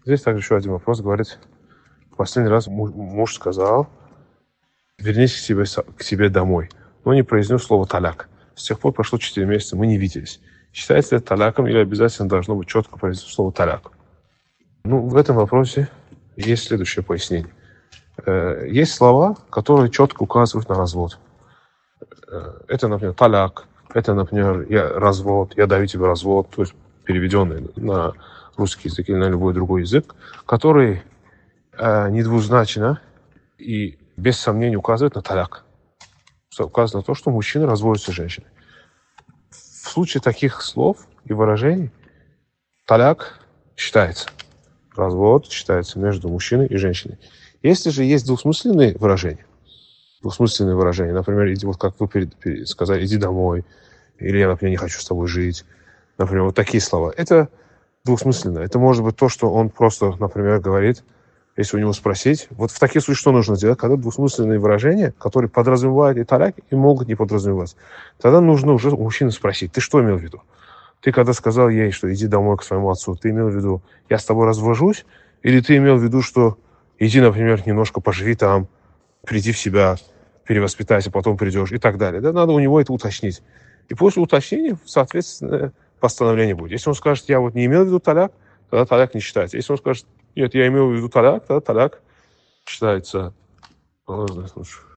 Здесь также еще один вопрос. Говорит, в последний раз муж сказал, вернись к себе домой, но не произнес слово «таляк». С тех пор прошло 4 месяца, мы не виделись. Считается ли это таляком или обязательно должно быть четко произнесено слово «таляк»? В этом вопросе есть следующее пояснение. Есть слова, которые четко указывают на развод. Это, например, таляк, это, например, развод, я даю тебе развод, то есть переведенный на русский язык или на любой другой язык, который недвузначно и без сомнения указывает на таляк. Указывает на то, что мужчина разводится с женщиной. В случае таких слов и выражений таляк считается. Развод считается между мужчиной и женщиной. Если же есть двусмысленные выражения, например, вот как вы сказали, иди домой, или я, например, не хочу с тобой жить, например, вот такие слова, это двусмысленно. Это может быть то, что он просто, например, говорит, если у него спросить. Вот в таких случаях что нужно делать? Когда двусмысленные выражения, которые подразумевают и таляк, и могут не подразумеваться, тогда нужно уже у мужчины спросить, ты что имел в виду? Ты когда сказал ей, что иди домой к своему отцу, ты имел в виду, я с тобой развожусь? Или ты имел в виду, что иди, например, немножко поживи там, приди в себя, перевоспитайся, потом придешь и так далее. Да, надо у него это уточнить. И после уточнения, соответственно, постановление будет. Если он скажет, я вот не имел в виду таляк, тогда таляк не считается. Если он скажет, нет, я имел в виду таляк, тогда таляк считается.